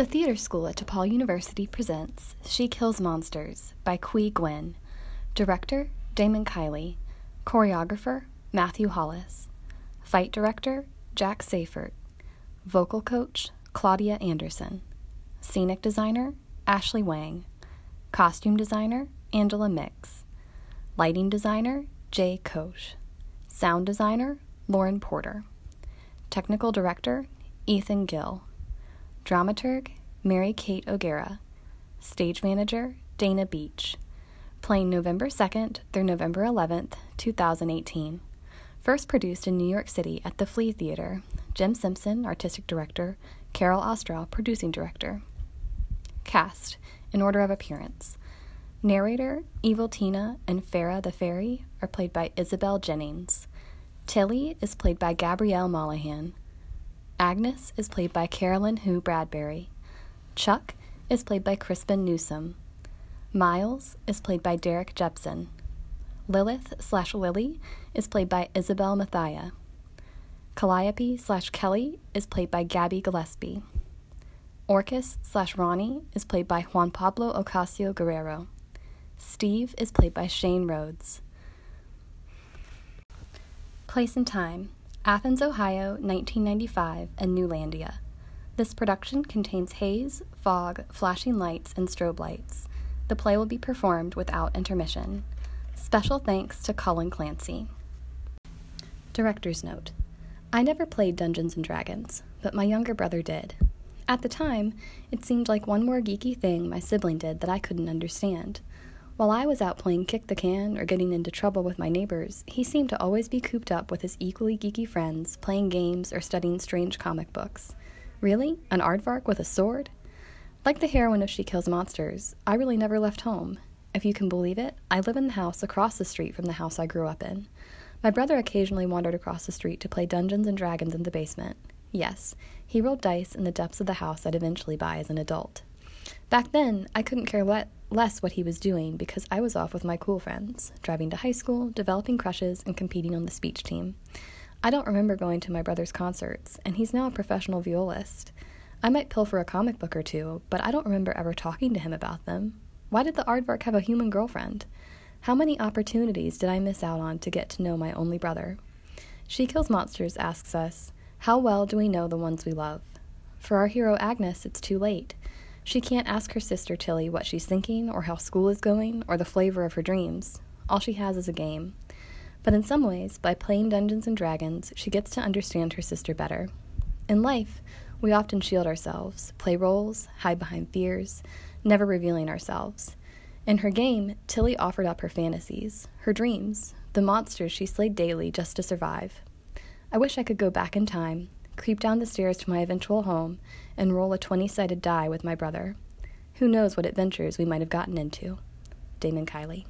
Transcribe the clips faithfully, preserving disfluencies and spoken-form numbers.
The theater school at DePaul University presents She Kills Monsters by Qui Nguyen. Director, Damon Kiley. Choreographer, Matthew Hollis. Fight director, Jack Seifert. Vocal coach, Claudia Anderson. Scenic designer, Ashley Wang. Costume designer, Angela Mix. Lighting designer, Jay Koch. Sound designer, Lauren Porter. Technical director, Ethan Gill. Dramaturg, Mary Kate O'Gara. Stage manager, Dana Beach. Playing November second through November eleventh, two thousand eighteen. First produced in New York City at the Flea Theater. Jim Simpson, artistic director. Carol Ostral, producing director. Cast, in order of appearance. Narrator, Evil Tina, and Farah the Fairy are played by Isabel Jennings. Tilly is played by Gabrielle Mollahan. Agnes is played by Carolyn Hu Bradbury. Chuck is played by Crispin Newsom. Miles is played by Derek Jepson. Lilith slash Lily is played by Isabel Mathia. Calliope slash Kelly is played by Gabby Gillespie. Orcus slash Ronnie is played by Juan Pablo Ocasio Guerrero. Steve is played by Shane Rhodes. Place and time: Athens, Ohio, nineteen ninety-five, and Newlandia. This production contains haze, fog, flashing lights, and strobe lights. The play will be performed without intermission. Special thanks to Cullen Clancy. Director's note: I never played Dungeons and Dragons, but my younger brother did. At the time, it seemed like one more geeky thing my sibling did that I couldn't understand. While I was out playing kick the can or getting into trouble with my neighbors, he seemed to always be cooped up with his equally geeky friends, playing games or studying strange comic books. Really? An aardvark with a sword? Like the heroine of She Kills Monsters, I really never left home. If you can believe it, I live in the house across the street from the house I grew up in. My brother occasionally wandered across the street to play Dungeons and Dragons in the basement. Yes, he rolled dice in the depths of the house I'd eventually buy as an adult. Back then, I couldn't care le- less what he was doing because I was off with my cool friends, driving to high school, developing crushes, and competing on the speech team. I don't remember going to my brother's concerts, and he's now a professional violist. I might pilfer a comic book or two, but I don't remember ever talking to him about them. Why did the aardvark have a human girlfriend? How many opportunities did I miss out on to get to know my only brother? She Kills Monsters asks us, how well do we know the ones we love? For our hero Agnes, it's too late. She can't ask her sister Tilly what she's thinking, or how school is going, or the flavor of her dreams. All she has is a game. But in some ways, by playing Dungeons and Dragons, she gets to understand her sister better. In life, we often shield ourselves, play roles, hide behind fears, never revealing ourselves. In her game, Tilly offered up her fantasies, her dreams, the monsters she slayed daily just to survive. I wish I could go back in time, creep down the stairs to my eventual home, and roll a twenty-sided die with my brother. Who knows what adventures we might have gotten into. Damon Kiley.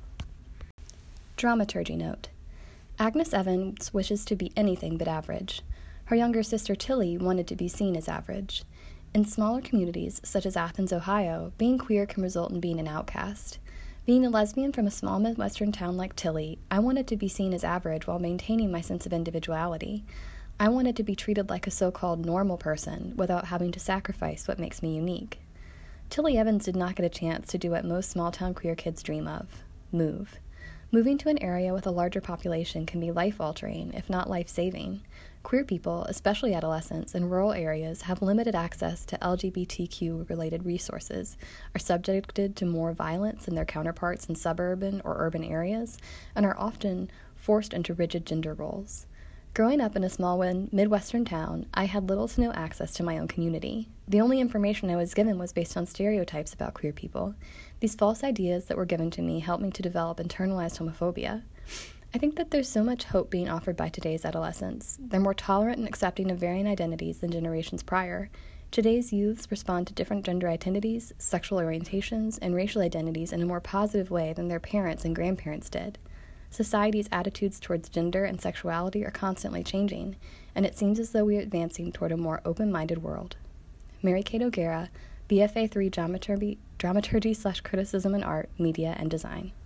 Dramaturgy note: Agnes Evans wishes to be anything but average. Her younger sister Tilly wanted to be seen as average. In smaller communities, such as Athens, Ohio, being queer can result in being an outcast. Being a lesbian from a small Midwestern town like Tilly, I wanted to be seen as average while maintaining my sense of individuality. I wanted to be treated like a so-called normal person without having to sacrifice what makes me unique. Tilly Evans did not get a chance to do what most small-town queer kids dream of: move. Moving to an area with a larger population can be life-altering, if not life-saving. Queer people, especially adolescents in rural areas, have limited access to L G B T Q-related resources, are subjected to more violence than their counterparts in suburban or urban areas, and are often forced into rigid gender roles. Growing up in a small Midwestern town, I had little to no access to my own community. The only information I was given was based on stereotypes about queer people. These false ideas that were given to me helped me to develop internalized homophobia. I think that there's so much hope being offered by today's adolescents. They're more tolerant and accepting of varying identities than generations prior. Today's youths respond to different gender identities, sexual orientations, and racial identities in a more positive way than their parents and grandparents did. Society's attitudes towards gender and sexuality are constantly changing, and it seems as though we are advancing toward a more open-minded world. Mary Kate O'Gara, B F A three Dramaturgy, Dramaturgy slash Criticism in Art, Media, and Design.